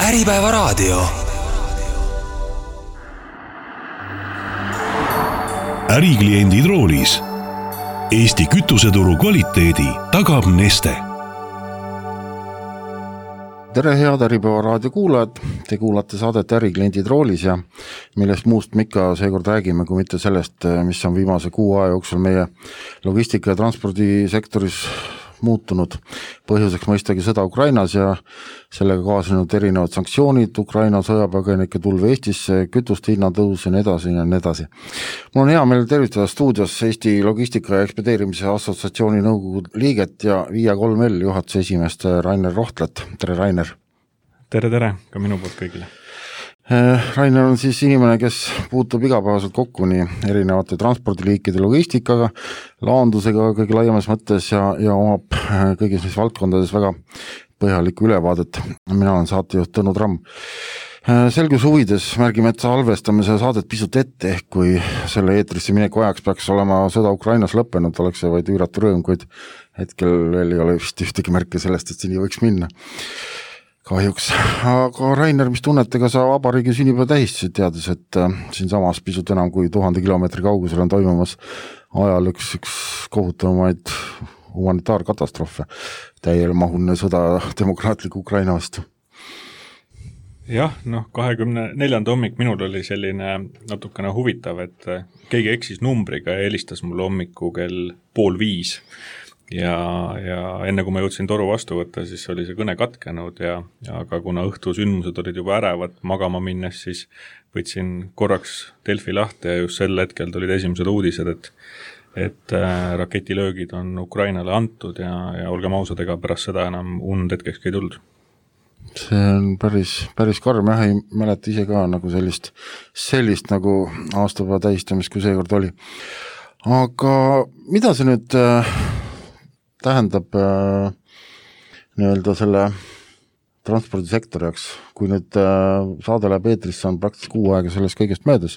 Äripäevaraadio. Ärikliendid roolis. Eesti kütuseturu kvaliteedi tagab Neste. Tere head Äripäevaraadio kuulajad, te kuulate saadet Ärikliendid roolis ja millest muust me ikka seekord räägime, kui mitte sellest, mis on viimase 6 aja jooksul meie logistika ja transpordisektoris muutunud. Põhjuseks mõistagi sõda Ukrainas ja sellega kaasnenud erinevad sanktsioonid, Ukraina sõjapõgenike tulv Eestisse, kütuste hinnatõus ja nii edasi ja nii edasi. Mul on hea meel tervitada stuudios Eesti Logistika ja Ekspedeerimise Assotsiatsiooni nõukogu liiget ja Via 3L juhatuse esimeest Rainer Rohtlat. Tere, Rainer! Tere, ka minu poolt kõigile! Rainer on siis inimene, kes puutub igapäevaselt kokku nii erinevate transpordiliikide logistikaga, laandusega kõige laiemas mõttes ja omab kõigis mis valdkondades väga põhjalikku ülevaadet. Mina olen saatejuht Tõnu Tramm. Selgus huvides märgime, et salvestame seda saadet pisut ette, ehk kui selle eetrisse mineku ajaks peaks olema sõda Ukrainas lõppenud, oleks see vaid üüratu rõõm, kuid hetkel veel ei ole vist ühtegi märke sellest, et see nii võiks minna. Kahjuks. Aga Rainer, mis tunnetega sa vabariigi sünnipäeva tähistasid, teades, et siin samas pisut enam kui 1000 kilomeetri kaugusel on toimumas ajal üks kohutavamaid humanitaarkatastroofe, täielmahuline sõda demokraatliku Ukraina vastu? Jah, 24. hommik minul oli selline natukene huvitav, et keegi eksis numbriga ja helistas mulle hommiku kell 4:30. Ja enne kui ma jõudsin toru vastu võtta, siis oli see kõne katkenud ja aga kuna õhtu sündmused olid juba ärevad magama minnes, siis võtsin korraks Delfi lahti ja just sel hetkel tulid esimesed uudised, et raketilöögid on Ukrainale antud ja olgem ausad, ega pärast seda enam und hetkekski ei tulnud. See on päris karm, jah, ei mäleta ise ka nagu sellist nagu aastapäeva tähistamist, kui seekord oli. Aga mida see nüüd tähendab nii-öelda selle transpordisektori jaoks, kui nüüd saade läheb eetrisse, on praktiliselt 6 aega sellest kõigest möödas.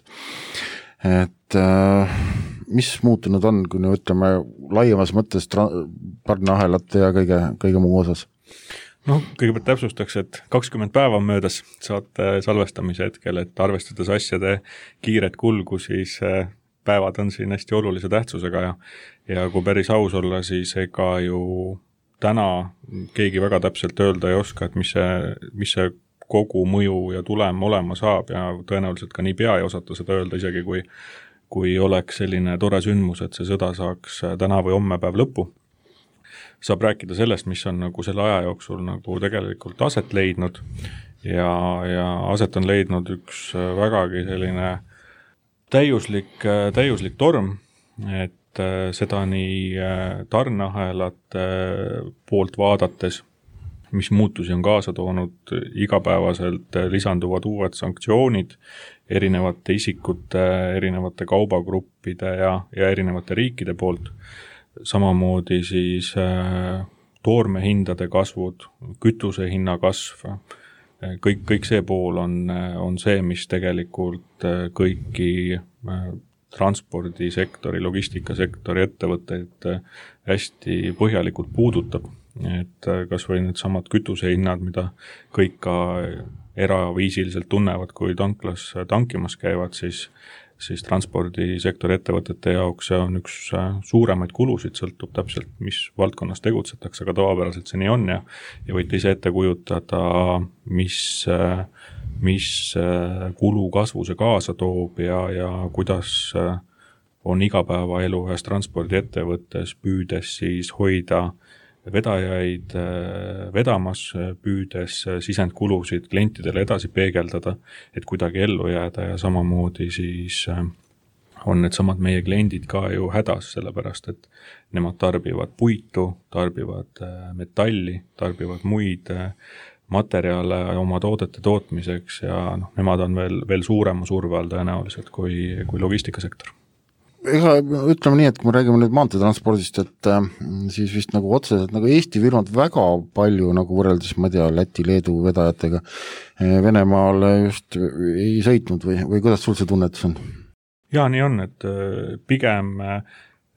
Et mis muutunud on, kui nüüd ütleme laiemas mõttes tarneahelate ja kõige muu osas? Kõigepealt täpsustaks, et 20 päeva on möödas saate salvestamise hetkel, et arvestades asjade kiiret kulgu, siis päevad on siin hästi olulise tähtsusega ja kui päris aus olla, siis ega ju täna keegi väga täpselt öelda ei oska, et mis see kogu mõju ja tulem olema saab ja tõenäoliselt ka nii pea ei osata seda öelda, isegi kui oleks selline tore sündmus, et see sõda saaks täna või homme päev lõppu. Saab rääkida sellest, mis on nagu selle aja jooksul nagu tegelikult aset leidnud ja aset on leidnud üks vägagi selline täiuslik torm, et seda nii tarneahelate poolt vaadates, mis muutusi on kaasa toonud igapäevaselt lisanduvad uued sanktsioonid erinevate isikute, erinevate kaubagruppide ja erinevate riikide poolt, samamoodi siis toormehindade kasvud, kütuse hinna kasv, kõik see pool on see, mis tegelikult kõiki transpordisektori, logistikasektori ettevõtteid hästi põhjalikult puudutab. Et kas või need samad kütusehinnad, mida kõik ka eraviisiliselt tunnevad, kui tanklas tankimas käivad, siis transpordisektori ettevõtete jaoks see on üks suuremaid kulusid, sõltub täpselt, mis valdkonnas tegutsetakse, aga tavapäraselt see nii on ja võite ise ette kujutada, mis kulu kasvu see kaasa toob ja kuidas on igapäevaelu ühes transpordiettevõttes püüdes siis hoida vedajaid vedamas, püüdes sisendkulusid klientidele edasi peegeldada, et kuidagi ellu jääda ja samamoodi siis on need samad meie kliendid ka ju hädas, sellepärast et nemad tarbivad puitu, tarbivad metalli, tarbivad muid materjale oma toodete tootmiseks ja nemad on veel suurema surve all tõenäoliselt kui logistikasektor. Ega ütleme nii, et kui me räägime nüüd maanteetranspordist, et siis vist nagu otseselt nagu Eesti firmad väga palju nagu võrreldes, ma tea, Läti, Leedu vedajatega Venemaale just ei sõitnud või kuidas sul see tunnetus on? Ja nii on, et pigem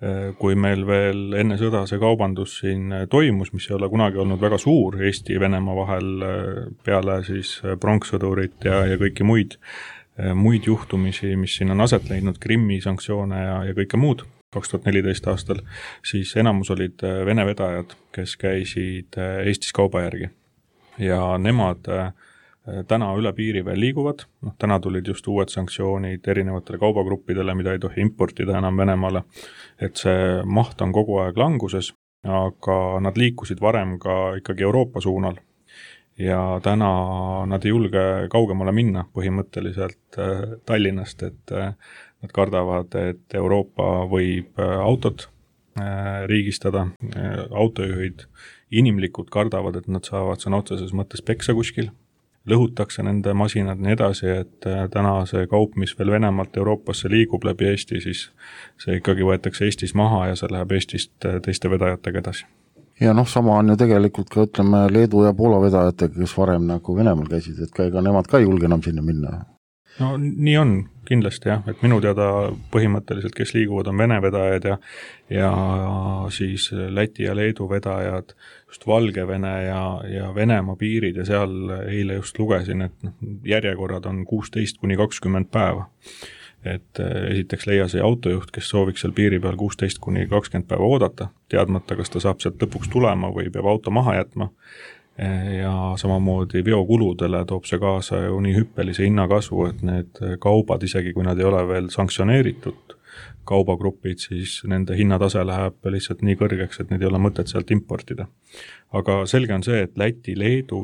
kui meil veel enne sõda see kaubandus siin toimus, mis ei ole kunagi olnud väga suur Eesti ja Venemaa vahel peale siis pronkssõdurit ja kõiki muid juhtumisi, mis siin on aset leidnud, Krimmi sanktsioone ja kõike muud 2014 aastal, siis enamus olid Vene vedajad, kes käisid Eestis kauba järgi. Ja nemad täna üle piiri veel liiguvad, täna tulid just uued sanktsioonid erinevatele kaubagruppidele, mida ei tohi importida enam Venemaale, et see maht on kogu aeg languses, aga nad liikusid varem ka ikkagi Euroopa suunal ja täna nad ei julge kaugemale minna põhimõtteliselt Tallinnast, et nad kardavad, et Euroopa võib autot riigistada, autojuhid inimlikult kardavad, et nad saavad sõna otseses mõttes peksa kuskil, lõhutakse nende masinad nii edasi, et täna see kaup, mis veel Venemaalt Euroopasse liigub läbi Eesti, siis see ikkagi võetakse Eestis maha ja see läheb Eestist teiste vedajatega edasi. Ja sama on ju tegelikult ka, ütleme, Leedu ja Poola vedajatega, kes varem nagu Venemaal käisid, et ega nemad ka ei julge enam sinna minna. No nii on kindlasti jah, et minu teada põhimõtteliselt, kes liiguvad, on Vene vedajad ja siis Läti ja Leedu vedajad, just Valgevene ja Venemaa piirid ja seal eile just lugesin, et järjekorrad on 16-20 päeva. Et esiteks leia see autojuht, kes sooviks seal piiri peal 16-20 päeva oodata, teadmata, kas ta saab sealt lõpuks tulema või peab auto maha jätma. Ja samamoodi veokuludele toob see kaasa ju nii hüppelise hinnakasvu, et need kaubad, isegi kui nad ei ole veel sanktsioneeritud kaubagrupid, siis nende hinnatase läheb lihtsalt nii kõrgeks, et neid ei ole mõtet sealt importida. Aga selge on see, et Läti, Leedu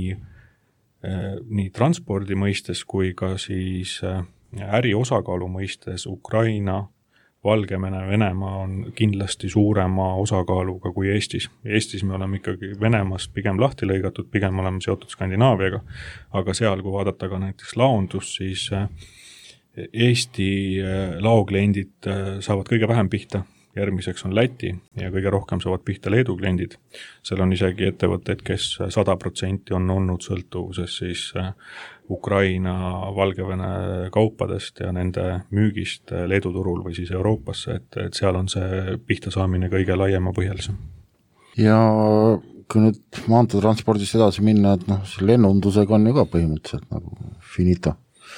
nii transpordi mõistes kui ka siis äri osakaalu mõistes Ukraina, Valgevene, Venemaa on kindlasti suurema osakaaluga kui Eestis. Eestis me oleme ikkagi Venemaast pigem lahti lõigatud, pigem oleme seotud Skandinaaviaga, aga seal, kui vaadata ka näiteks laondus, siis Eesti laokliendid saavad kõige vähem pihta, järgmiseks on Läti ja kõige rohkem saavad pihta Leedu kliendid. Seal on isegi ettevõtteid, kes 100% on olnud sõltuvuses siis Ukraina, Valgevene kaupadest ja nende müügist Leedu turul või siis Euroopasse, et seal on see pihta saamine kõige laiema põhjalisem. Ja kui nüüd maanteetranspordist edasi minna, et lennundusega on ju ka põhimõtteliselt nagu finito.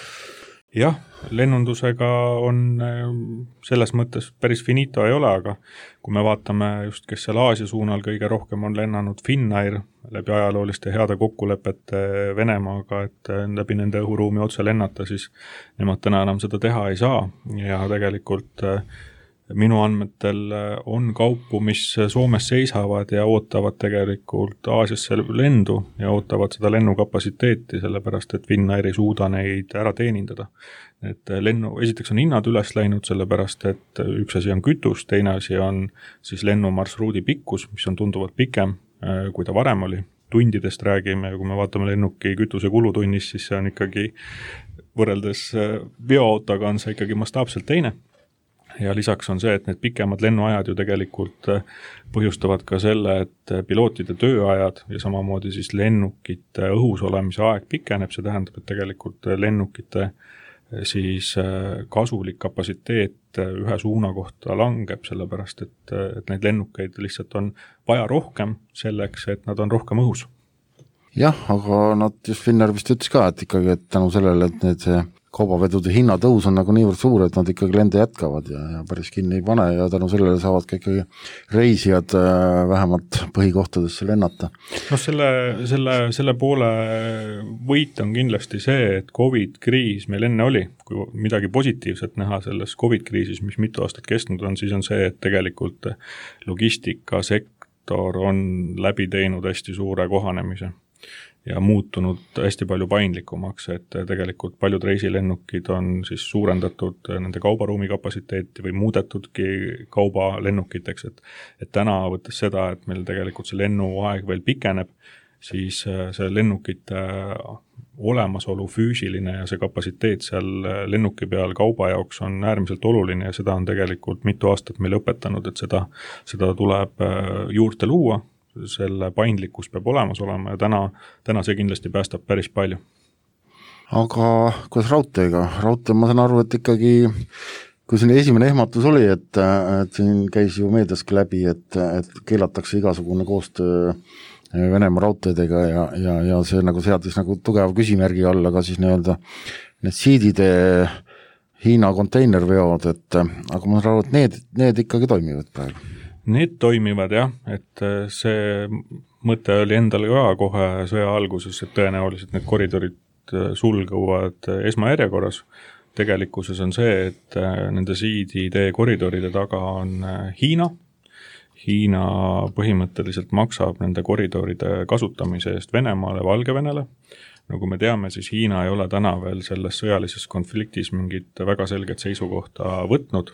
Jah, lennundusega on selles mõttes päris finito ei ole, aga kui me vaatame just, kes seal Aasia suunal kõige rohkem on lennanud Finnair läbi ajalooliste heade kokkulepete Venemaaga, et läbi nende õhuruumi otse lennata, siis nemad täna enam seda teha ei saa ja tegelikult minu andmetel on kaupu, mis Soomes seisavad ja ootavad tegelikult Aasiasse lendu ja ootavad seda lennukapasiteeti, sellepärast et Finnair ei suuda neid ära teenindada. Et esiteks on hinnad üles läinud, sellepärast et üks asi on kütus, teine asi on siis lennumarsruudi pikkus, mis on tunduvalt pikem, kui ta varem oli. Tundidest räägime ja kui me vaatame lennuki kütuse kulutunnis, siis see on ikkagi võrreldes veoautoga on see ikkagi mastaapselt teine. Ja lisaks on see, et need pikemad lennuajad ju tegelikult põhjustavad ka selle, et pilootide tööajad ja samamoodi siis lennukite õhus olemise aeg pikeneb, see tähendab, et tegelikult lennukite siis kasulik kapatsiteet ühe suuna kohta langeb, sellepärast et neid lennukeid lihtsalt on vaja rohkem selleks, et nad on rohkem õhus. Jah, aga nad just Finnair vist ütles ka, et ikkagi et tänu sellele, et need kaubavedude hinnatõus on nagu niivõrd suur, et nad ikkagi lende jätkavad ja päris kinni ei pane ja tänu sellele saavad ka ikkagi reisijad vähemalt põhikohtadesse lennata. No selle poole võit on kindlasti see, et COVID-kriis meil enne oli, kui midagi positiivset näha selles COVID-kriisis, mis mitu aastat kestnud on, siis on see, et tegelikult logistikasektor on läbi teinud hästi suure kohanemise ja muutunud hästi palju paindlikumaks, et tegelikult paljud reisilennukid on siis suurendatud nende kaubaruumi kapatsiteeti või muudetudki kaubalennukiteks, et täna võttes seda, et meil tegelikult see lennuaeg veel pikeneb, siis see lennukite olemasolu füüsiline ja see kapatsiteet seal lennuki peal kauba jaoks on äärmiselt oluline ja seda on tegelikult mitu aastat meil õpetanud, et seda tuleb juurde luua, selle paindlikkus peab olemas olema ja täna see kindlasti päästab päris palju. Aga kuidas raudteega? Raudtee, ma saan aru, et ikkagi kui siin esimene ehmatus oli, et siin käis ju meediaski läbi, et keelatakse igasugune koostöö Venemaa raudteedega ja see nagu seadis nagu tugeva küsimärgi alla ka siis nii-öelda need siidide Hiina konteinerveod, aga ma saan aru, et need ikkagi toimivad praegu. Need toimivad jah, et see mõte oli endal ka kohe sõja alguses, et tõenäoliselt need koridorid sulguvad esmajärjekorras. Tegelikkuses on see, et nende siidide koridoride taga on Hiina. Hiina põhimõtteliselt maksab nende koridoride kasutamise eest Venemaale, Valgevenele. Nagu me teame, siis Hiina ei ole täna veel selles sõjalises konfliktis mingit väga selget seisukohta võtnud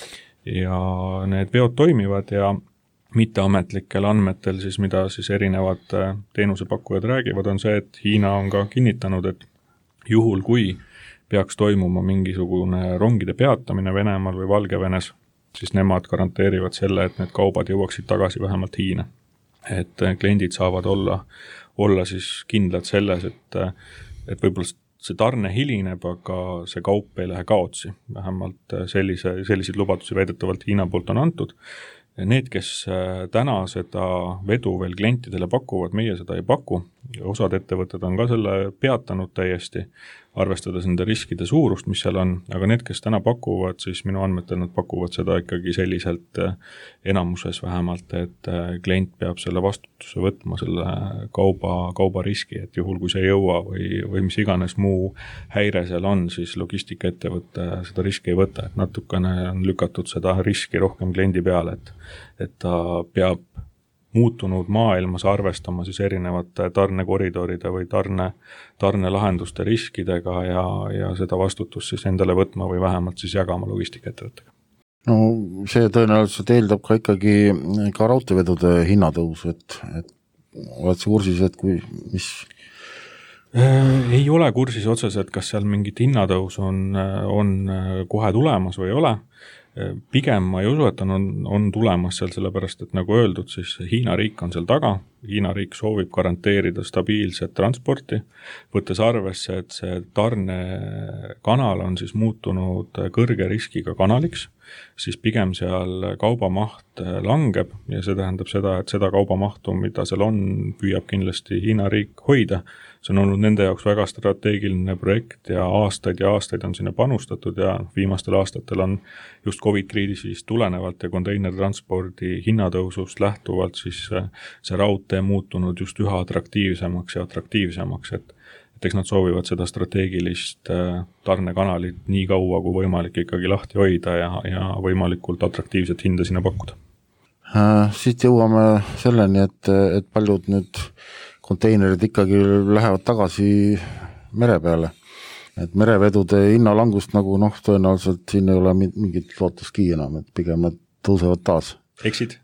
ja need veod toimivad ja mitteametlikel andmetel, siis mida siis erinevad teenusepakkujad räägivad, on see, et Hiina on ka kinnitanud, et juhul kui peaks toimuma mingisugune rongide peatamine Venemaal või Valgevenes, siis nemad garanteerivad selle, et need kaubad jõuaksid tagasi vähemalt Hiina. Et kliendid saavad olla siis kindlad selles, et võib-olla see tarne hilineb, aga see kaup ei lähe kaotsi. Vähemalt selliseid lubadusi väidetavalt Hiina poolt on antud. Need, kes täna seda vedu veel klientidele pakuvad, meie seda ei paku. Osad ettevõtted on ka selle peatanud täiesti, arvestades nende riskide suurust, mis seal on, aga need, kes täna pakuvad, siis minu andmetel nad pakuvad seda ikkagi selliselt enamuses vähemalt, et klient peab selle vastutuse võtma selle kauba riski, et juhul kui see ei jõua või mis iganes muu häire seal on, siis logistikaettevõte seda riski ei võta, et natukene on lükatud seda riski rohkem kliendi peale, et ta peab muutunud maailmas arvestama siis erinevate tarnekoridoride või tarnelahenduste riskidega ja seda vastutust siis endale võtma või vähemalt siis jagama logistikaettevõttega. No see tõenäoliselt eeldab ka ikkagi ka raudteevedude hinnatõusu, et oled sa kursis, et mis? Ei ole kursis otseselt, kas seal mingit hinnatõus on kohe tulemas või ei ole. Pigem ma ei usu, et on tulemas seal sellepärast, et nagu öeldud, siis Hiina riik on seal taga. Hiina riik soovib garanteerida stabiilset transporti, võttes arvesse, et see tarnekanal on siis muutunud kõrge riskiga kanaliks, siis pigem seal kaubamaht langeb ja see tähendab seda, et seda kaubamahtu, mida seal on, püüab kindlasti Hiina riik hoida. See on olnud nende jaoks väga strateegiline projekt ja aastaid on sinna panustatud ja viimastel aastatel on just COVID-kriisist tulenevalt ja konteinertranspordi hinnatõusust lähtuvalt siis see raudtee muutunud just üha atraktiivsemaks ja atraktiivsemaks, et eks nad soovivad seda strateegilist tarnekanalit nii kaua kui võimalik ikkagi lahti hoida ja võimalikult atraktiivset hinda sinna pakkuda. Siit jõuame selleni, et paljud nüüd konteinerid ikkagi lähevad tagasi mere peale. Et merevedude hinnalangust nagu tõenäoliselt siin ei ole mingit lootuski enam, et pigem nad tõusevad taas. Eksid.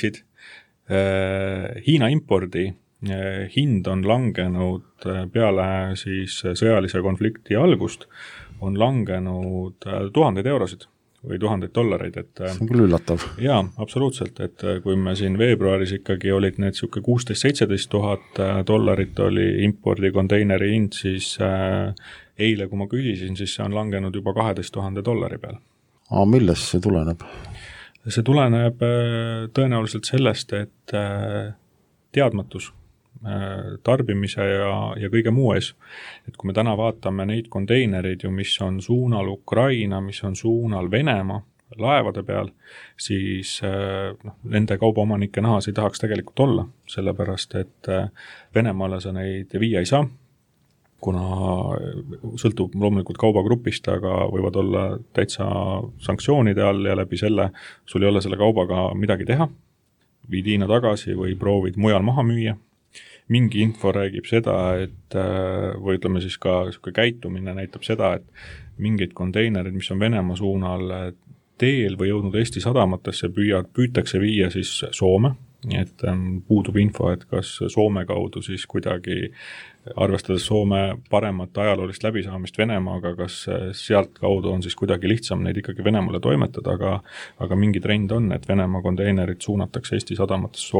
Hiina impordi hind on langenud peale siis sõjalise konflikti algust, on langenud 1000 eurosid või $1000. See on küll üllatav. Jaa, absoluutselt, et kui me siin veebruaris ikkagi olid need $16,000 – $17,000 oli impordi konteineri hind, siis eile, kui ma küsisin, siis see on langenud juba $12,000 peale. Millest see tuleneb? See tuleneb tõenäoliselt sellest, et teadmatus tarbimise ja kõige muu ees. Et kui me täna vaatame neid konteinerid, mis on suunal Ukraina, mis on suunal Venemaa laevade peal, siis nende kaubaomanike nahas ei tahaks tegelikult olla, sellepärast et Venemaale sa neid viia ei saa, kuna sõltub loomulikult kaubagrupist, aga võivad olla täitsa sanktsioonide all ja läbi selle sul ei ole selle kaubaga midagi teha, viid Hiina tagasi või proovid mujal maha müüa. Mingi info räägib seda, et või ütleme siis ka käitumine näitab seda, et mingid konteinerid, mis on Venemaa suunal teel või jõudnud Eesti sadamatesse, püütakse viia siis Soome, et puudub info, et kas Soome kaudu siis kuidagi arvestades Soome paremat ajaloolist läbisaamist Venemaaga, kas sealt kaudu on siis kuidagi lihtsam neid ikkagi Venemaale toimetada, aga mingi trend on, et Venemaa konteinerid suunatakse Eesti sadamatesse Soome.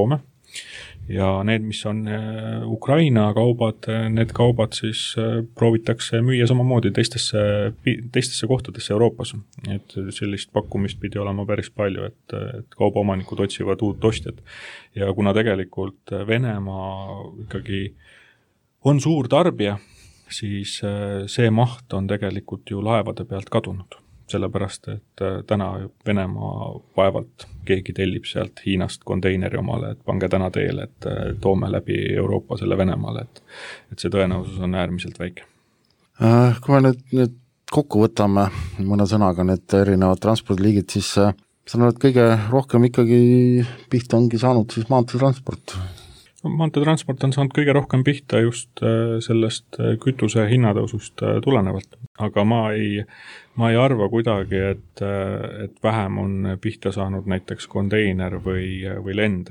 ja need, mis on Ukraina kaubad, need kaubad siis proovitakse müüa samamoodi teistesse kohtadesse Euroopas. Et sellist pakkumist pidi olema päris palju, et kaubaomanikud otsivad uut ostjat. Ja kuna tegelikult Venemaa ikkagi on suur tarbija, siis see maht on tegelikult ju laevade pealt kadunud. Sellepärast, et täna Venemaa vaevalt keegi tellib sealt Hiinast konteineri omale, et pange täna teele, et toome läbi Euroopa selle Venemaale, et see tõenäosus on äärmiselt väike. Kui me nüüd kokku võtame mõne sõnaga need erinevad transpordiliigid, siis saan, et kõige rohkem ikkagi pihta ongi saanud siis maanteetransport. Maanteetransport on saanud kõige rohkem pihta just sellest kütuse hinnatõusust tulenevalt, aga ma ei arva kuidagi, et vähem on pihta saanud näiteks konteiner või lend,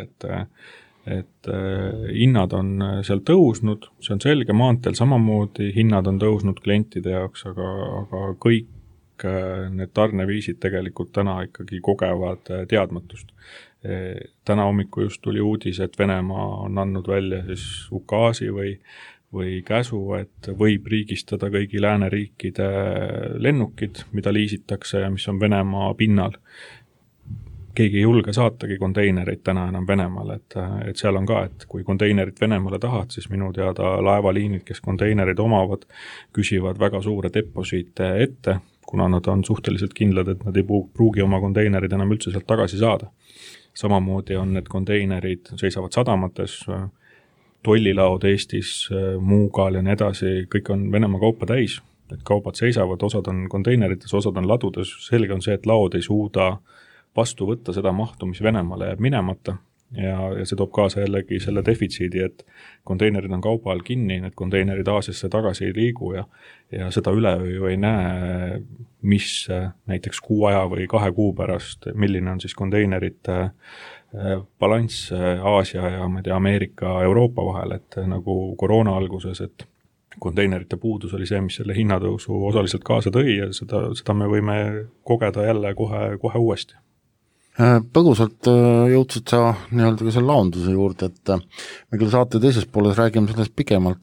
et hinnad on seal tõusnud, see on selge, maanteel samamoodi hinnad on tõusnud klientide jaoks, aga kõik need tarneviisid tegelikult täna ikkagi kogevad teadmatust. Täna hommiku just tuli uudis, et Venemaa on andnud välja siis ukaasi või käsu, et võib riigistada kõigi lääneriikide lennukid, mida liisitakse ja mis on Venemaa pinnal. Keegi ei julge saatagi konteinereid täna enam Venemaale, et seal on ka, et kui konteinerit Venemaale tahad, siis minu teada laevaliinid, kes konteinerid omavad, küsivad väga suure deposiite ette, kuna nad on suhteliselt kindlad, et nad ei pruugi oma konteinerid enam üldse sealt tagasi saada. Samamoodi on need konteinerid, seisavad sadamates, tollilaod Eestis, Muugal ja nii edasi, kõik on Venemaa kaupa täis, et kaubad seisavad, osad on konteinerites, osad on ladudes, selge on see, et laod ei suuda vastu võtta seda mahtu, mis Venemaale jääb minemata ja see toob kaasa jällegi selle defitsiidi, et konteinerid on kauba all kinni, need konteinerid Aasiasse tagasi ei liigu ja seda üleöö ju ei näe, mis näiteks 6 aja või 2 kuu pärast, milline on siis konteinerite balanss Aasia ja Ameerika, Euroopa vahel, et nagu koroona alguses, et konteinerite puudus oli see, mis selle hinnatõusu osaliselt kaasa tõi ja seda me võime kogeda jälle kohe uuesti. Põgusalt jõudsid sa nii-öelda ka selle laonduse juurde, et me küll saate teises pooles räägime sellest pikemalt,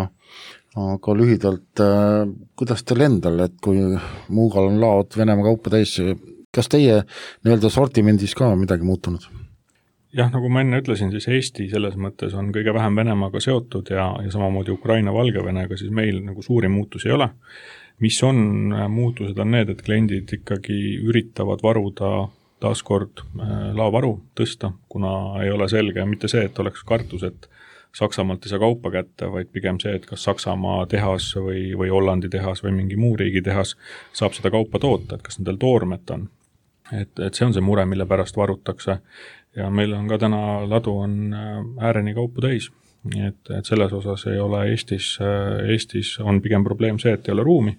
aga lühidalt, kuidas teil endal, et kui Muugal on laod Venemaa kaupa täis, kas teie nii-öelda sortimendis ka midagi muutunud? Jah, nagu ma enne ütlesin, siis Eesti selles mõttes on kõige vähem Venemaaga seotud ja samamoodi Ukraina Valgevenega, siis meil nagu suuri muutusi ei ole. Mis on muutused on need, et kliendid ikkagi üritavad varuda taaskord laovaru tõsta, kuna ei ole selge, mitte see, et oleks kartus, et Saksamaalt ei saa kaupa kätte, vaid pigem see, et kas Saksamaa tehas või Hollandi tehas või mingi muu riigi tehas saab seda kaupa toota, et kas nendel toormet on. Et see on see mure, mille pärast varutakse ja meil on ka täna ladu on ääreni kaupu täis. Et selles osas ei ole Eestis on pigem probleem see, et ei ole ruumi.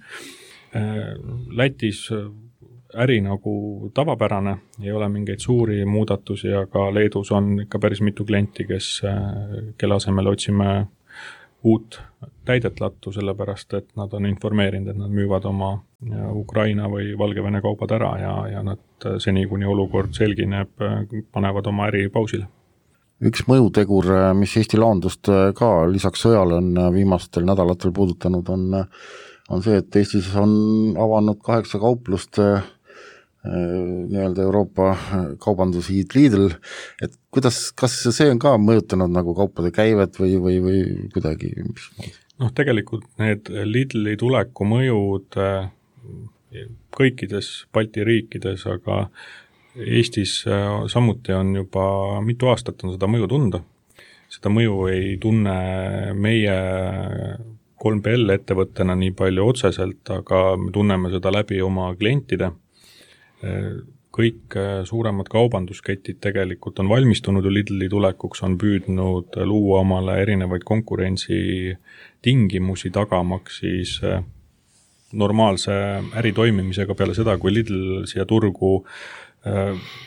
Lätis äri nagu tavapärane, ei ole mingeid suuri muudatusi, aga Leedus on ikka päris mitu klienti, kelle asemel otsime uut täidet lattu, sellepärast, et nad on informeerinud, et nad müüvad oma Ukraina või Valgevene kaubad ära ja nad seni, kuni olukord selgineb, panevad oma äri pausile. Üks mõjutegur, mis Eesti laondust ka lisaks sõjale on viimastel nädalatel puudutanud, on see, et Eestis on avanud 8 kauplust nii-öelda Euroopa kaubandushiid Lidl, et kas see on ka mõjutanud nagu kaupade käivet või kuidagi? Tegelikult need Lidli tuleku mõjud kõikides Balti riikides, aga Eestis samuti on juba mitu aastat on seda mõju tunda. Seda mõju ei tunne meie 3PL ettevõttena nii palju otseselt, aga me tunneme seda läbi oma klientide. Kõik suuremad kaubandusketid tegelikult on valmistunud ju Lidli tulekuks, on püüdnud luua omale erinevaid konkurentsi tingimusi tagamaks siis normaalse äri toimimisega peale seda, kui Lidl siia turgu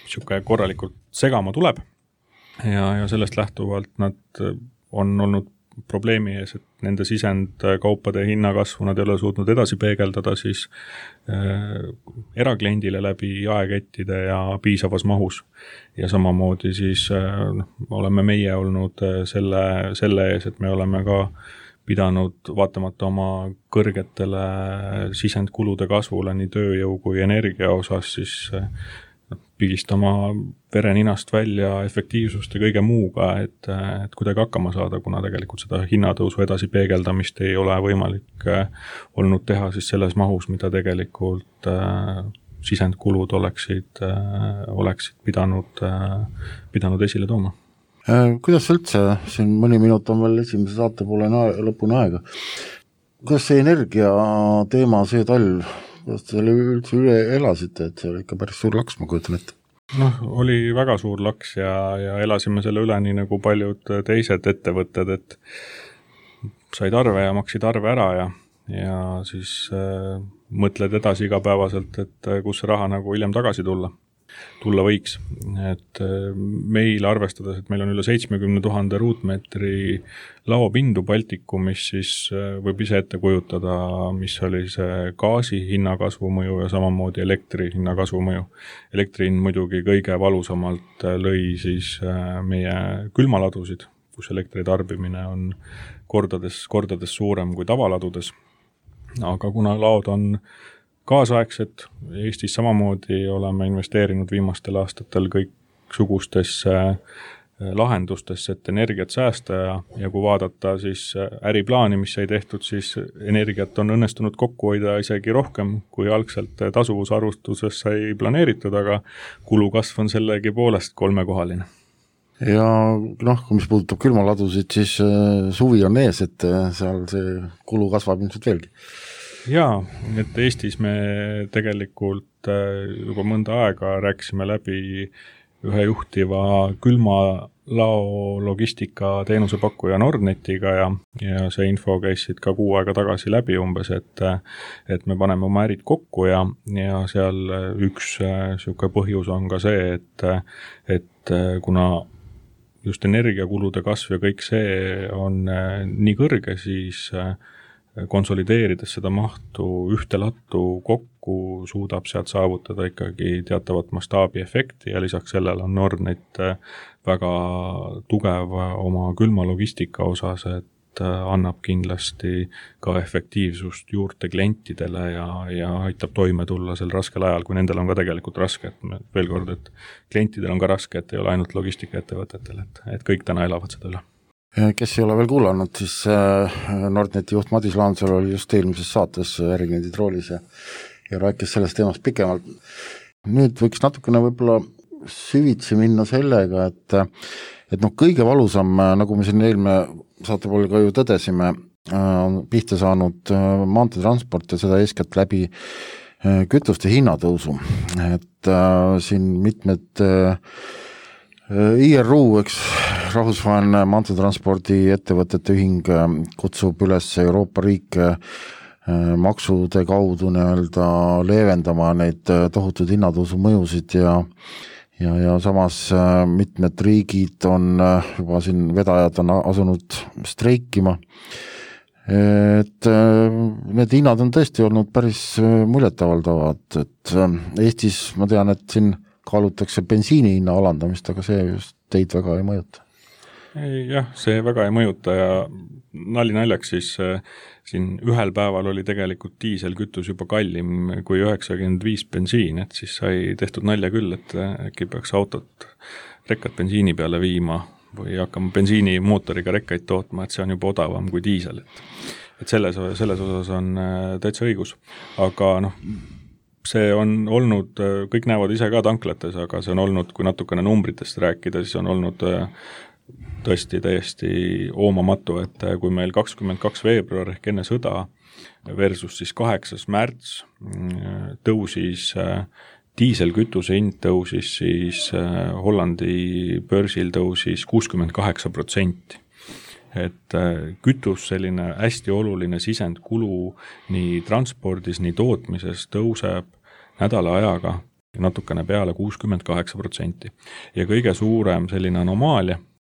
korralikult segama tuleb ja sellest lähtuvalt nad on olnud probleemi ees, et nende sisendkaupade hinnakasvu nad ei ole suutnud edasi peegeldada siis erakliendile läbi jaekettide ja piisavas mahus. Ja samamoodi siis oleme meie olnud selle ees, et me oleme ka pidanud vaatamata oma kõrgetele sisendkulude kasvule nii tööjõu kui energia osas siis pigistama vereninast välja efektiivsust ja kõige muuga, et kuidagi hakkama saada, kuna tegelikult seda hinnatõusu edasi peegeldamist ei ole võimalik olnud teha siis selles mahus, mida tegelikult sisendkulud oleksid pidanud esile tooma. Kuidas üldse, siin mõni minut on veel esimese saate poole lõpuni aega, kuidas see energia teema see talv, kuidas te selle üldse üle elasite, et see oli ikka päris suur laks, ma kujutan ette? Oli väga suur laks ja elasime selle üle nii nagu paljud teised ettevõtted, et said arve ja maksid arve ära ja siis mõtled edasi igapäevaselt, et kus see raha nagu hiljem tagasi tulla võiks. Et meil arvestades, et meil on üle 70 000 ruutmeetri laopindu Baltikumis, siis võib ise ette kujutada, mis oli see gaasi hinnakasvu mõju ja samamoodi elektri hinnakasvu mõju. Elektri hind muidugi kõige valusamalt lõi siis meie külmaladusid, kus elektri tarbimine on kordades suurem kui tavaladudes. Aga kuna laod on kaasaegsed, Eestis samamoodi oleme investeerinud viimastel aastatel kõiksugustesse lahendustesse, et energiat säästa ja kui vaadata siis äriplaani, mis sai tehtud, siis energiat on õnnestunud kokku hoida isegi rohkem, kui algselt tasuvusarvustuses sai planeeritud, aga kulukasv on sellegi poolest 3-kohaline. Ja kui mis puudutab külmaladusid, siis suvi on ees, et seal see kulu kasvab ilmselt veelgi. Jaa, et Eestis me tegelikult juba mõnda aega rääkisime läbi ühe juhtiva külmalao logistika teenusepakkuja Nordnetiga ja see info käis siit ka 6 aega tagasi läbi umbes, et me paneme oma ärid kokku ja seal üks siuke põhjus on ka see, et kuna just energiakulude kasv ja kõik see on nii kõrge, siis konsolideerides seda mahtu ühte lattu kokku, suudab sealt saavutada ikkagi teatavat mastaabiefekti ja lisaks sellele on Nordnet väga tugev oma külmalogistika osas, et annab kindlasti ka efektiivsust juurde klientidele ja aitab toime tulla sel raskel ajal, kui nendel on ka tegelikult raske, et veel kord, et klientidel on ka raske, et ei ole ainult logistikaettevõtetel, et kõik täna elavad seda üle. Kes ei ole veel kuulanud, siis Nordneti juht Madis Laansalu oli just eelmises saates Ärikliendid roolis ja rääkis sellest teemast pikemalt. Nüüd võiks natukene võib-olla süvitsi minna sellega, et kõige valusam, nagu me siin eelmine saate poole ka ju tõdesime, on pihta saanud maanteetransport ja seda eeskätt läbi kütuste hinnatõusu. Et siin mitmed IRU, rahvusvaheline maanteetranspordi ettevõtete ühing kutsub üles Euroopa riike maksude kaudu leevendama neid tohutud hinnatõusu mõjusid ja samas mitmed riigid on juba siin vedajad on asunud streikima. Et need hinnad on tõesti olnud päris muljetavaldavad, et Eestis ma tean, et siin kaalutakse bensiini hinna alandamist, aga see just teid väga ei mõjuta. Jah, see väga ei mõjuta ja naljaks siis siin ühel päeval oli tegelikult diiselkütus juba kallim kui 95 bensiin, et siis sai tehtud nalja küll, et äkki peaks rekkad bensiini peale viima või hakkama bensiinimootoriga rekkaid tootma, et see on juba odavam kui diisel. Et selles osas on täitsa õigus, aga see on olnud, kõik näevad ise ka tanklates, aga see on olnud, kui natukene numbritest rääkida, siis on olnud tõesti täiesti oomamatu, et kui meil 22 veebruar ehk enne sõda versus siis 8. märts tõusis diiselkütuse hind tõusis siis Hollandi börsil tõusis 68%. Et kütus selline hästi oluline sisendkulu nii transpordis, nii tootmises tõuseb nädala ajaga natukene peale 68%. Ja kõige suurem selline anomaalia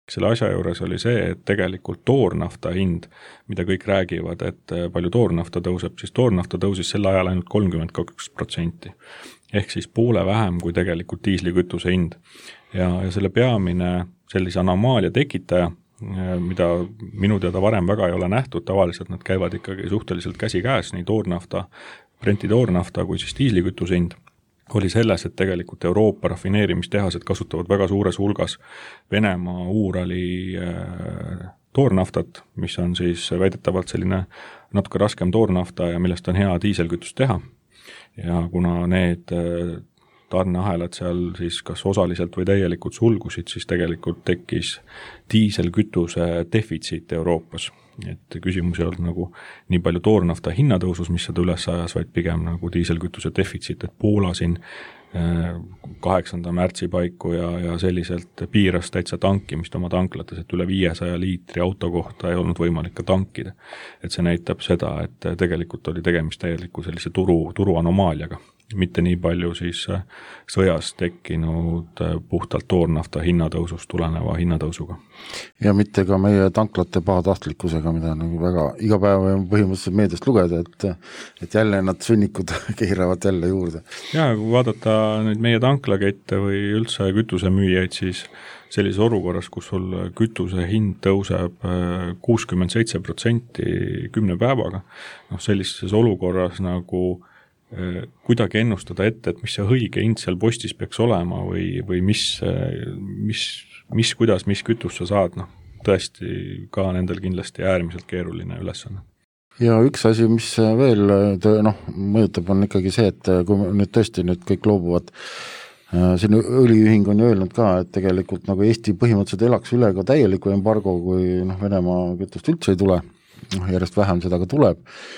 Selle asja juures oli see, et tegelikult toornafta hind, mida kõik räägivad, et palju toornafta tõuseb, siis toornafta tõusis sel ajal ainult 32%. Ehk siis poole vähem kui tegelikult diislikütuse hind. Ja selle peamine sellise anomaalia tekitaja, mida minu teada varem väga ei ole nähtud, tavaliselt nad käivad ikkagi suhteliselt käsikäes, nii toornafta, Brenti toornafta kui siis diislikütuse hind, oli selles, et tegelikult Euroopa rafineerimistehased kasutavad väga suures hulgas Venemaa Uurali toornaftat, mis on siis väidetavalt selline natuke raskem toornafta ja millest on hea diiselkütust teha. Ja kuna need tarneahelad seal siis kas osaliselt või täielikult sulgusid, siis tegelikult tekkis diiselkütuse defitsiit Euroopas. Et küsimus ei olnud nagu nii palju toornafta hinnatõusus, mis seda üles ajas, vaid pigem nagu diiselkütuse defitsiit, et Poola siin 8. märtsi paiku ja selliselt piiras täitsa tankimist oma tanklates, et üle 500 liitri auto kohta ei olnud võimalik ka tankida. Et see näitab seda, et tegelikult oli tegemist täieliku sellise turu anomaaliaga, mitte nii palju siis sõjas tekkinud puhtalt toornafta hinnatõusust tuleneva hinnatõusuga. Ja mitte ka meie tanklate pahatahtlikkusega, mida nagu väga iga päev põhimõtteliselt meediast lugeda, et jälle nad sunnikud keiravad jälle juurde. Ja kui vaadata nüüd meie tanklakette või üldse kütusemüüjaid, siis sellises olukorras, kus sul kütuse hind tõuseb 67% 10 päevaga, sellises olukorras nagu kuidagi ennustada ette, et mis see õige hind seal postis peaks olema või mis kütust sa saad, tõesti ka nendel kindlasti äärmiselt keeruline ülesanne. Ja üks asi, mis veel mõjutab, on ikkagi see, et kui nüüd tõesti nüüd kõik loobuvad, siin õliühing on ju öelnud ka, et tegelikult nagu Eesti põhimõtteliselt elaks üle ka täieliku embargo, kui Venemaa kütust üldse ei tule, järjest vähem seda ka tuleb,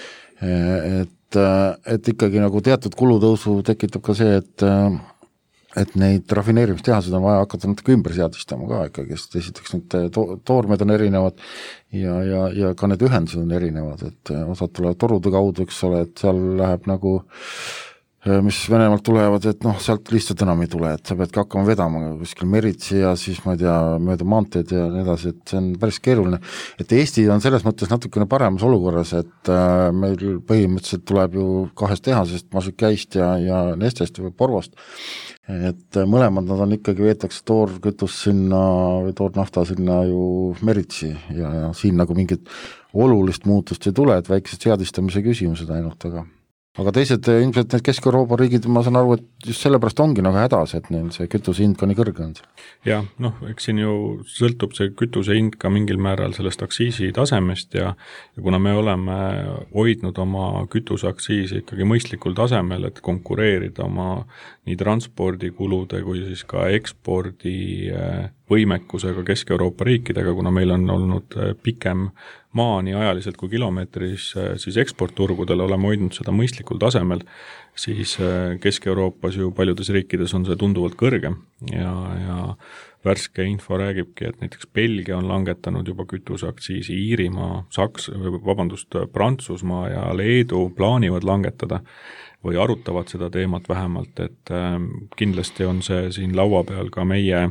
et ikkagi nagu teatud kulutõusu tekitab ka see, et neid rafineerimistehased on vaja hakata natuke ümber seadistama ka ikkagi, sest esiteks need toormed on erinevad ja ka need ühendused on erinevad, et osad tulevad torude kaudu, eks ole, et seal läheb nagu mis Venemaalt tulevad, et sealt lihtsalt enam ei tule, et sa peadki hakkama vedama kuskil meritsi ja siis ma ei tea, mööda maanteed ja nii edasi, et see on päris keeruline. Et Eesti on selles mõttes natukene paremas olukorras, et meil põhimõtteliselt tuleb ju 2 tehasest, Mažukäist ja Nestest või Porvost, et mõlemad nad on ikkagi veetakse toorkütus sinna või toornafta sinna ju meritsi ja siin nagu mingit olulist muutust ei tule, et väikesed seadistamise küsimused ainult, aga teised ilmselt need Kesk-Euroopa riigid, ma saan aru, et just sellepärast ongi nagu hädas, et neil see kütuse hind ka nii kõrge on. Ja, eks siin ju sõltub see kütuse hind ka mingil määral sellest aktsiisi tasemest ja kuna me oleme hoidnud oma kütuseaktsiisi ikkagi mõistlikul tasemel, et konkureerida oma nii transpordikulude kui siis ka ekspordi võimekusega Kesk-Euroopa riikidega, kuna meil on olnud pikem maa nii ajaliselt kui kilomeetris, siis eksportturgudel oleme hoidnud seda mõistlikul tasemel, siis Kesk-Euroopas ju paljudes riikides on see tunduvalt kõrgem ja värske info räägibki, et näiteks Belgia on langetanud juba kütuseaktsiisi, Iirimaa, Prantsusmaa ja Leedu plaanivad langetada või arutavad seda teemat vähemalt, et kindlasti on see siin laua peal ka meie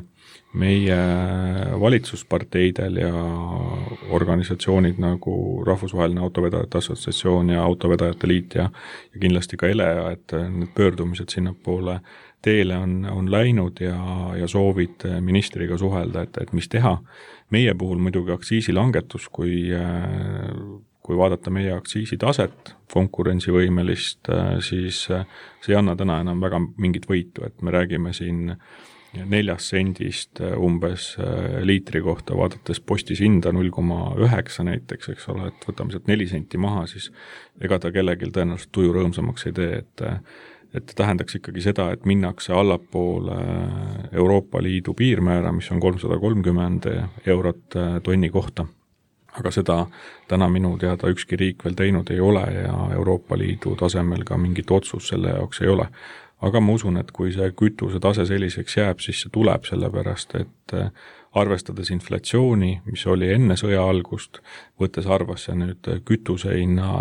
valitsusparteidel ja organisatsioonid nagu Rahvusvaheline Autovedajate Assotsiatsioon ja Autovedajate Liit ja kindlasti ka ELEA, et need pöördumised sinnapoole teele on läinud ja soovid ministriga suhelda, et mis teha. Meie puhul muidugi aktsiisilangetus, kui vaadata meie aktsiisitaset, konkurentsivõimelist, siis see ei anna täna enam väga mingit võitu, et me räägime siin 4 sendist umbes liitri kohta, vaadates postis hinda 0,9 näiteks, eks ole, et võtame sealt 4 senti maha, siis ega ta kellelgi tõenäoliselt tuju rõõmsamaks ei tee, et tähendaks ikkagi seda, et minnakse allapoole Euroopa Liidu piirmäära, mis on 330 eurot tonni kohta. Aga seda täna minu teada ükski riik veel teinud ei ole ja Euroopa Liidu tasemel ka mingit otsus selle jaoks ei ole. Aga ma usun, et kui see kütuse tase selliseks jääb, siis see tuleb sellepärast, et arvestades inflatsiooni, mis oli enne sõja algust, võttes arvasse nüüd kütuse hinna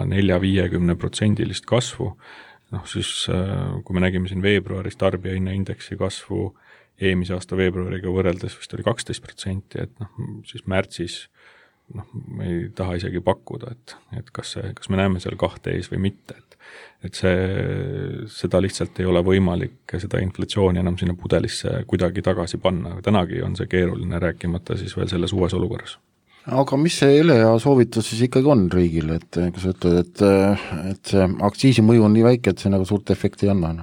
4-50% kasvu, siis kui me nägime siin veebruaris tarbijahinnaindeksi kasvu eelmise aasta veebruariga võrreldes vist oli 12%, et siis märtsis me ei taha isegi pakkuda, et kas me näeme seal 2 ees või mitte, et seda lihtsalt ei ole võimalik seda inflatsiooni enam sinna pudelisse kuidagi tagasi panna, tänagi on see keeruline, rääkimata siis veel selles uues olukorras. Aga mis see Elea soovitus siis ikkagi on riigile, et kui sa ütled, et see aktsiisi mõju on nii väike, et see nagu suurt efekti ei anna?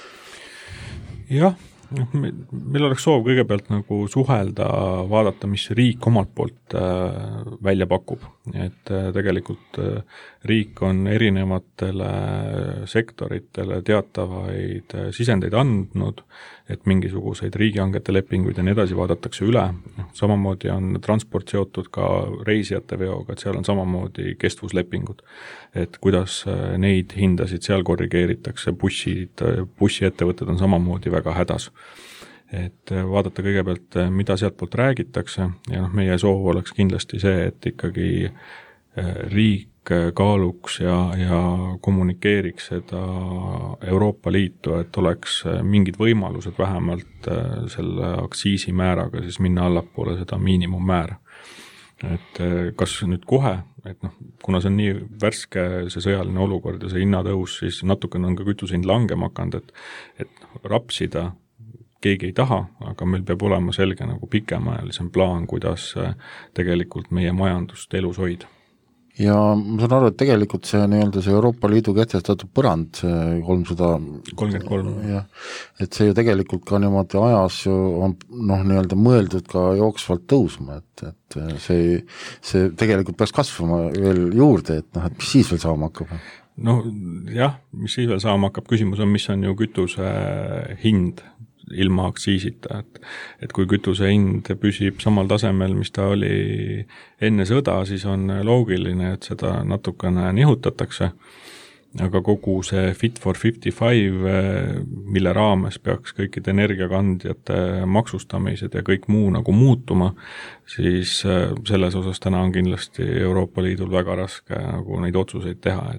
Jah, meil oleks soov kõigepealt nagu suhelda, vaadata, mis riik omalt poolt välja pakub, et tegelikult riik on erinevatele sektoritele teatavaid sisendeid andnud, et mingisuguseid riigihangete lepinguid ja nii edasi vaadatakse üle, samamoodi on transport seotud ka reisijate veoga, et seal on samamoodi kestvuslepingud, et kuidas neid hindasid seal korrigeeritakse, bussiettevõtted on samamoodi väga hädas. Et vaadata kõigepealt, mida sealt poolt räägitakse ja meie soov oleks kindlasti see, et ikkagi riik kaaluks ja kommunikeeriks seda Euroopa Liitu, et oleks mingid võimalused vähemalt selle aktsiisimääraga siis minna allapoole seda miinimummäära. Et kas nüüd kohe, et kuna see on nii värske see sõjaline olukord ja see hinnatõus, siis natukene on ka kütusehind langema hakanud, et rapsida keegi ei taha, aga meil peab olema selge nagu pikemaajalisem plaan, kuidas tegelikult meie majandust elus hoida. Ja ma saan aru, et tegelikult see nii-öelda see Euroopa Liidu kehtestatud põrand, see 333. Jah, et see ju tegelikult ka niimoodi ajas ju on nii-öelda mõeldud ka jooksvalt tõusma, et see tegelikult peaks kasvama veel juurde, et mis siis veel saama hakkab? Jah, mis siis veel saama hakkab, küsimus on, mis on ju kütuse hind ilma aktsiisita, et kui kütuse hind püsib samal tasemel, mis ta oli enne sõda, siis on loogiline, et seda natukene nihutatakse, aga kogu see Fit for 55, mille raames peaks kõikide energiakandjate maksustamised ja kõik muu nagu muutuma, siis selles osas täna on kindlasti Euroopa Liidul väga raske nagu neid otsuseid teha,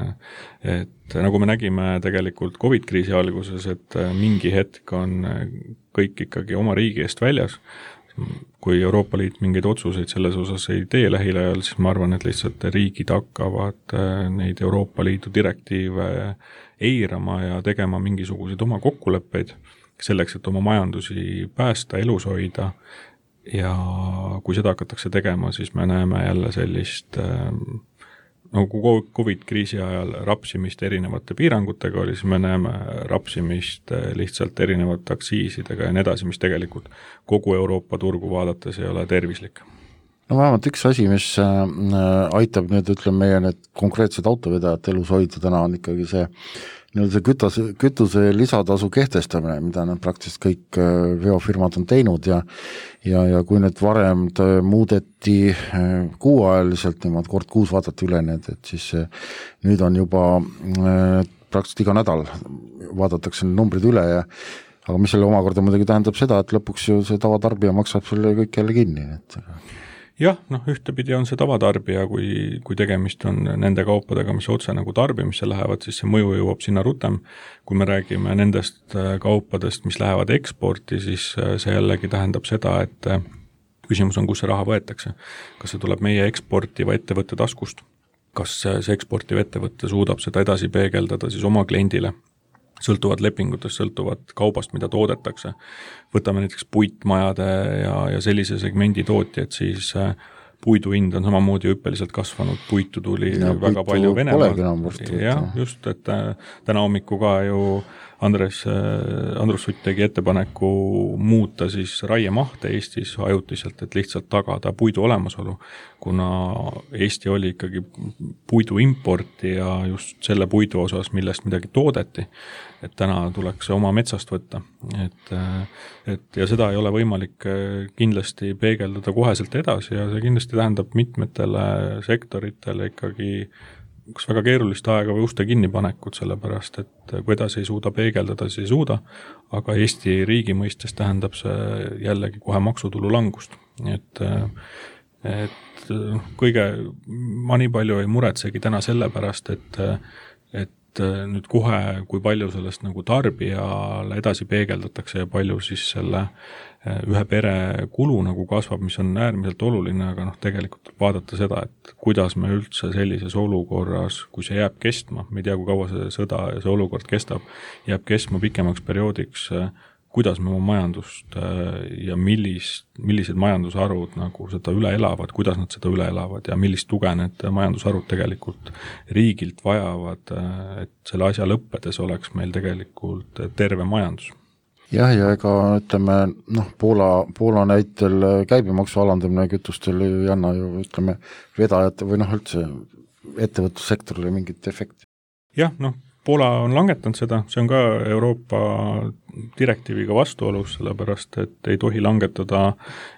et nagu me nägime tegelikult COVID-kriisi alguses, et mingi hetk on kõik ikkagi oma riigi eest väljas. Kui Euroopa Liit mingeid otsuseid selles osas ei tee lähiajal, siis ma arvan, et lihtsalt riigid hakkavad neid Euroopa Liidu direktiive eirama ja tegema mingisuguseid oma kokkuleppeid selleks, et oma majandusi päästa, elus hoida. Ja kui seda hakatakse tegema, siis me näeme jälle sellist nagu COVID-kriisi ajal rapsimist erinevate piirangutega oli, siis me näeme rapsimist lihtsalt erinevate aktsiisidega ja nii edasi, mis tegelikult kogu Euroopa turgu vaadates ei ole tervislik. Vähemalt üks asi, mis aitab nüüd, ütleme, meie need konkreetsed autovedajad elus hoida täna on ikkagi see kütuse lisatasu kehtestamine, mida need praktiliselt kõik veofirmad on teinud ja kui need varem muudeti kuuajaliselt, niimoodi kord kuus vaadati üle need, et siis nüüd on juba praktiliselt iga nädal vaadatakse need numbrid üle aga mis selle omakorda muidugi tähendab seda, et lõpuks ju see tavatarbija maksab selle kõik jälle kinni, et jah, ühtepidi on see tavatarbija, kui tegemist on nende kaupadega, mis otse nagu tarbimisse lähevad, siis see mõju jõuab sinna rutem. Kui me räägime nendest kaupadest, mis lähevad eksporti, siis see jällegi tähendab seda, et küsimus on, kus see raha võetakse. Kas see tuleb meie eksportiva ettevõtte taskust? Kas see eksportiv ettevõtte suudab seda edasi peegeldada siis oma kliendile? Sõltuvad lepingutest, sõltuvad kaubast, mida toodetakse. Võtame näiteks puitmajade ja sellise segmendi tootjad, siis puidu hind on samamoodi hüppeliselt kasvanud, puitu tuli väga palju Venemaalt. Jah, just, et täna hommiku ka ju Andrus Sutt tegi ettepaneku muuta siis raiemahte Eestis ajutiselt, et lihtsalt tagada puidu olemasolu, kuna Eesti oli ikkagi puidu importi ja just selle puidu osas, millest midagi toodeti, et täna tuleks oma metsast võtta. Ja seda ei ole võimalik kindlasti peegeldada koheselt edasi ja see kindlasti tähendab mitmetele sektoritele ikkagi kas väga keerulist aega või uste kinnipanekut, sellepärast, et kui edasi ei suuda peegeldada, siis ei suuda, aga Eesti riigi mõistes tähendab see jällegi kohe maksutulu langust. Et ma nii palju ei muretsegi täna sellepärast, et nüüd kohe, kui palju sellest nagu tarbijale edasi peegeldatakse ja palju siis selle ühe pere kulu nagu kasvab, mis on äärmiselt oluline, aga tegelikult vaadata seda, et kuidas me üldse sellises olukorras, kui see jääb kestma, me ei tea, kui kaua see sõda ja see olukord kestab, jääb kestma pikemaks perioodiks, kuidas me oma majandust ja millised majandusharud nagu seda üle elavad, kuidas nad seda üle elavad ja millist tuge need majandusharud tegelikult riigilt vajavad, et selle asja lõppedes oleks meil tegelikult terve majandus. Jah, ja ega ütleme, Poola näitel käibemaksu alandamine kütustel ei anna ju, ütleme, vedajate või üldse ettevõtlussektorile mingit efekti. Jah, Poola on langetanud seda, see on ka Euroopa direktiiviga vastuolus, sellepärast et ei tohi langetada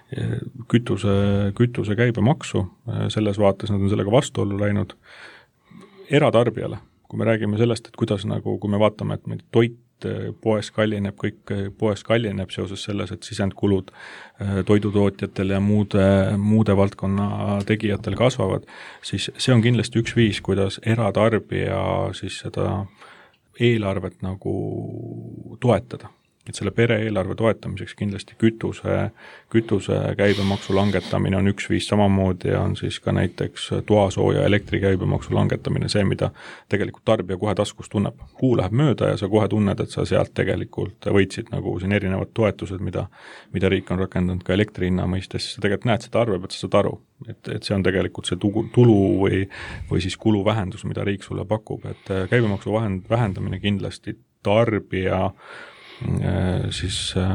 kütuse käibemaksu, selles vaates nad on sellega vastuollu läinud eratarbijale. Kui me räägime sellest, et kuidas kui me vaatame, et meil toit poes kallineb, kõik poes kallineb seoses selles, et sisendkulud toidutootjatel ja muude valdkonna tegijatel kasvavad, siis see on kindlasti üks viis, kuidas eratarbija siis seda eelarvet nagu toetada. Et selle pere eelarve toetamiseks kindlasti kütuse käibemaksu langetamine on üks viis, samamoodi on siis ka näiteks toasooja elektri käibemaksu langetamine, see, mida tegelikult tarbija kohe taskus tunneb. Kuu läheb mööda ja sa kohe tunned, et sa sealt tegelikult võitsid nagu siin erinevad toetused, mida riik on rakendanud ka elektri hinna mõistes, siis sa tegelikult näed seda arve, et sa saad aru, et see on tegelikult see tulu või siis kulu vähendus, mida riik sulle pakub, et käibemaksu vähendamine kindlasti tarbija siis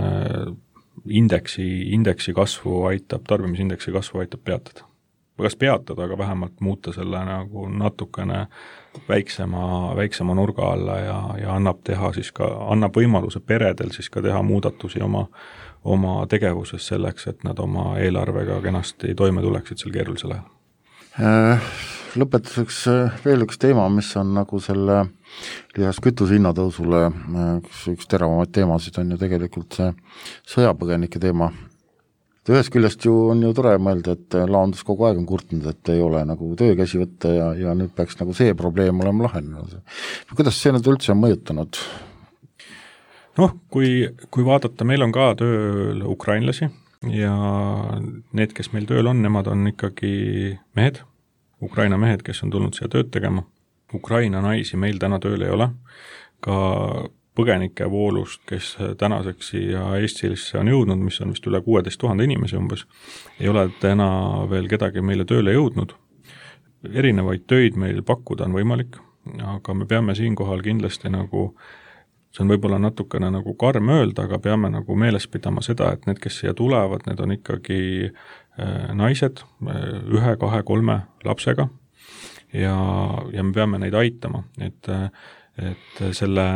indeksi kasvu aitab, tarbimisindeksi kasvu aitab peatada. Kas peatada, aga vähemalt muuta selle nagu natukene väiksema nurga alla ja annab võimaluse peredel siis ka teha muudatusi oma tegevuses selleks, et nad oma eelarvega kenasti toime tuleksid seal keerulisel ajal. Lõpetuseks veel üks teema, mis on nagu selle lisaks kütuse hinnatõusule üks teravamaid teemasid on ju tegelikult see sõjapõgenike teema. Ühest küljest on ju tore mõelda, et laandus kogu aeg on kurtnud, et ei ole nagu töökäsi võtta ja nüüd peaks nagu see probleem olema lahenenud. Kuidas see nüüd üldse on mõjutanud? Kui vaadata, meil on ka tööl ukrainlasi ja need, kes meil tööl on, nemad on ikkagi mehed, Ukraina mehed, kes on tulnud siia tööd tegema. Ukraina naisi meil täna tööl ei ole. Ka põgenike voolust, kes tänaseks siia Eestisse on jõudnud, mis on vist üle 16 000 inimesi umbes, ei ole täna veel kedagi meile tööle jõudnud. Erinevaid töid meil pakkuda on võimalik, aga me peame siinkohal kindlasti see on võib-olla natukene karm öelda, aga peame meeles pidama seda, et need, kes siia tulevad, need on ikkagi naised 1, 2, 3 lapsega ja me peame neid aitama, et selle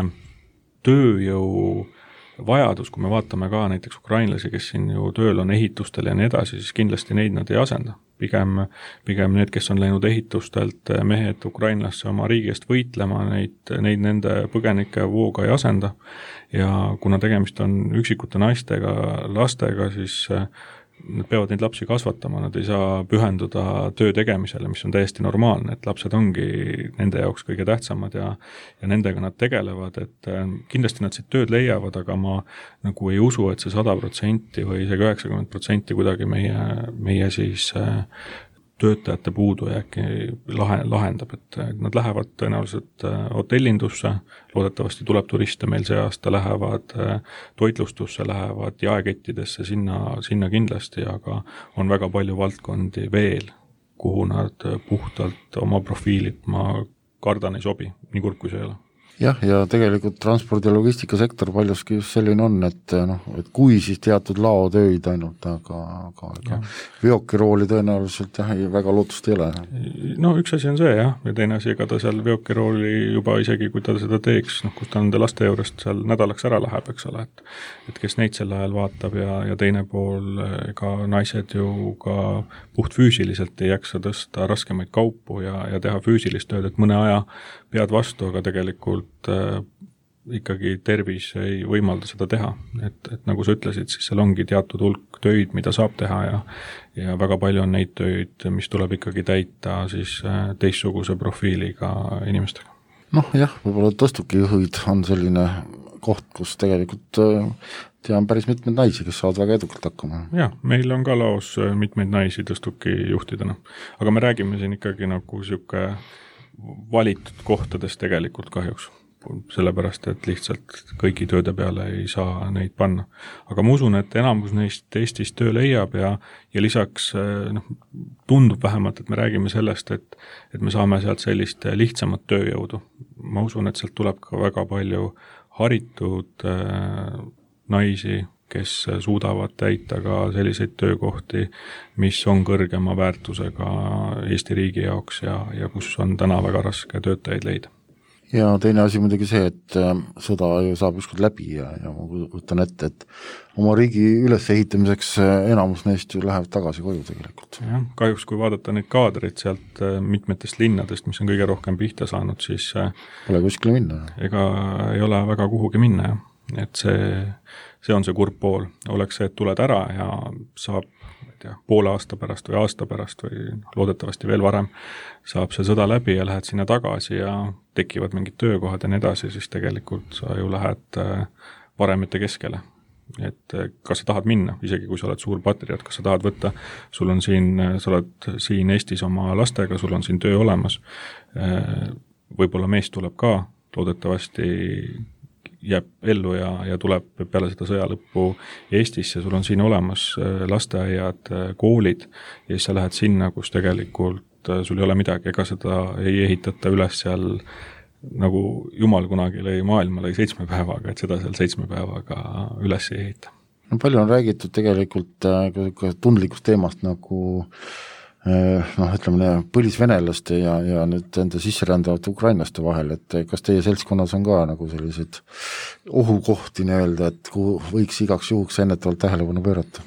tööjõu vajadus, kui me vaatame ka näiteks ukrainlasi, kes siin ju tööl on ehitustel ja nii edasi, siis kindlasti neid nad ei asenda. Pigem need, kes on läinud ehitustelt mehed Ukrainasse oma riigi eest võitlema, neid nende põgenike vooga ei asenda ja kuna tegemist on üksikute naistega, lastega, siis nad peavad neid lapsi kasvatama, nad ei saa pühenduda töö tegemisele, mis on täiesti normaalne, et lapsed ongi nende jaoks kõige tähtsamad ja nendega nad tegelevad, et kindlasti nad siit tööd leiavad, aga ma ei usu, et see 100% või isegi 90% kuidagi meie siis töötajate puudujääki lahendab, et nad lähevad tõenäoliselt hotellindusse, loodetavasti tuleb turiste meil see aasta, lähevad toitlustusse, lähevad jaekettidesse, sinna kindlasti, aga on väga palju valdkondi veel, kuhu nad puhtalt oma profiilit, ma kardan, ei sobi, nii kurb kui see ei ole. Jah, ja tegelikult transpordi- ja logistikasektor paljuski just selline on, et kui siis teatud laotöid ainult, aga veokirooli tõenäoliselt väga lootust ei ole. Üks asi on see ja teine asi, ega ta seal veokirooli juba isegi, kui ta seda teeks, kus ta nende laste juurest seal nädalaks ära läheb, eks ole, et kes neid sel ajal vaatab ja teine pool, ega naised ju ka puht füüsiliselt ei jaksa tõsta raskemaid kaupu ja teha füüsilist tööd, et mõne aja pead vastu, aga tegelikult ikkagi tervis ei võimalda seda teha, et nagu sa ütlesid, siis seal ongi teatud hulk töid, mida saab teha ja väga palju on neid töid, mis tuleb ikkagi täita siis teistsuguse profiiliga inimestega. Noh jah, võib-olla tõstukijuhid on selline koht, kus tegelikult tean päris mitmeid naisi, kes saavad väga edukalt hakkama. Jah, meil on ka laos mitmeid naisi tõstukijuhtidena, aga me räägime siin ikkagi nagu siuke valitud kohtadest tegelikult kahjuks, sellepärast, et lihtsalt kõigi tööde peale ei saa neid panna. Aga ma usun, et enamus neist Eestis töö leiab ja lisaks tundub vähemalt, et me räägime sellest, et me saame sealt sellist lihtsamat tööjõudu. Ma usun, et sealt tuleb ka väga palju haritud naisi, kes suudavad täita ka selliseid töökohti, mis on kõrgema väärtusega Eesti riigi jaoks ja kus on täna väga raske töötajaid leida. Ja teine asi muidugi see, et sõda ju saab ükskord läbi ja ma võtan ette, et oma riigi ülesehitamiseks enamus neist ju läheb tagasi koju tegelikult. Jah, kahjuks kui vaadata neid kaadreid sealt mitmetest linnadest, mis on kõige rohkem pihta saanud, siis pole kuskile minna. Ega ei ole väga kuhugi minna, et see on see kurb pool. Oleks see, et tuled ära ja saab poole aasta pärast või aasta pärast või loodetavasti veel varem saab see sõda läbi ja lähed sinna tagasi ja tekivad mingid töökohad ja nii edasi, siis tegelikult sa ju lähed varemete keskele. Et kas sa tahad minna, isegi kui sa oled suur patrioot, kas sa tahad võtta, sa oled siin Eestis oma lastega, sul on siin töö olemas, võib-olla mees tuleb ka, loodetavasti jääb ellu ja tuleb peale seda sõja lõppu Eestisse, sul on siin olemas lasteaiad, koolid ja siis sa lähed sinna, kus tegelikult sul ei ole midagi, ega seda ei ehitata üles seal nagu Jumal kunagi lõi maailma 7 päevaga, et seda seal 7 päevaga üles ei ehita. Palju on räägitud tegelikult tundlikust teemast nagu ütleme põlisvenelaste ja nüüd enda sisserändavate ukrainlaste vahel, et kas teie seltskonnas on ka nagu selliseid ohukohti nii-öelda, et kuhu võiks igaks juhuks ennetavalt tähelepanu pöörata?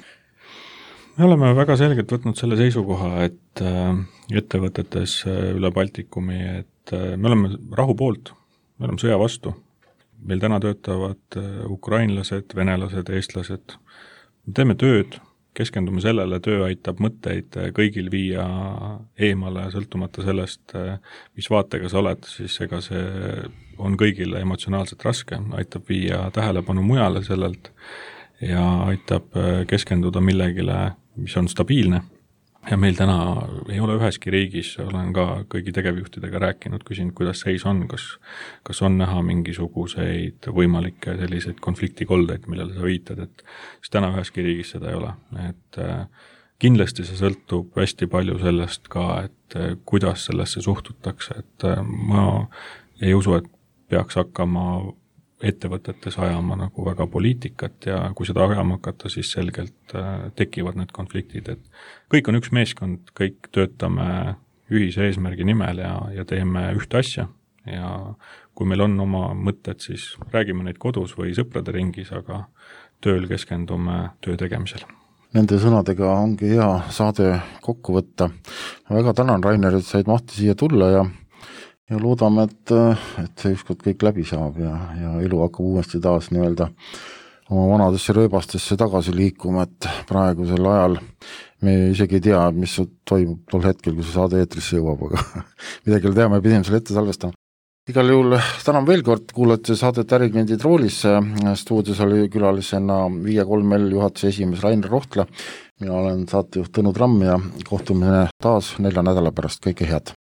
Me oleme väga selgelt võtnud selle seisukoha, et ettevõtetes üle Baltikumi, et me oleme rahu poolt, me oleme sõja vastu. Meil täna töötavad ukrainlased, venelased, eestlased. Me teeme tööd, keskendume sellele, töö aitab mõtteid kõigil viia eemale, sõltumata sellest, mis vaatega sa oled, siis ega see on kõigile emotsionaalselt raske, aitab viia tähelepanu mujale sellelt ja aitab keskenduda millegile, mis on stabiilne. Ja meil täna ei ole üheski riigis, olen ka kõigi tegevjuhtidega rääkinud, küsinud, kuidas seis on, kas on näha mingisuguseid võimalikke selliseid konfliktikoldeid, millele sa viitad, et siis täna üheski riigis seda ei ole. Et kindlasti see sõltub hästi palju sellest ka, et kuidas sellesse suhtutakse, et ma ei usu, et peaks hakkama ettevõtetes ajama nagu väga poliitikat ja kui seda ajama hakata, siis selgelt tekivad need konfliktid, et kõik on üks meeskond, kõik töötame ühise eesmärgi nimel ja teeme ühte asja ja kui meil on oma mõtted, siis räägime neid kodus või sõprade ringis, aga tööl keskendume töö tegemisel. Nende sõnadega ongi hea saade kokku võtta. Ma väga tänan, Rainer, et said mahti siia tulla ja loodame, et see ükskord kõik läbi saab ja elu hakkab uuesti taas nii-öelda oma vanadesse rööbastesse tagasi liikuma, et praegusel ajal me isegi ei tea, mis toimub tol hetkel, kui see saade eetrisse jõuab, aga midagi ei tea, me pidime selle ette salvestama. Igal juhul tänan veel kord, kuulate saadet Ärikliendid roolis. Stuudios oli külalisena 5-3L juhatuse esimees Rainer Rohtla. Mina olen saatejuht Tõnu Tramm ja kohtumine taas 4 nädala pärast. Kõike head!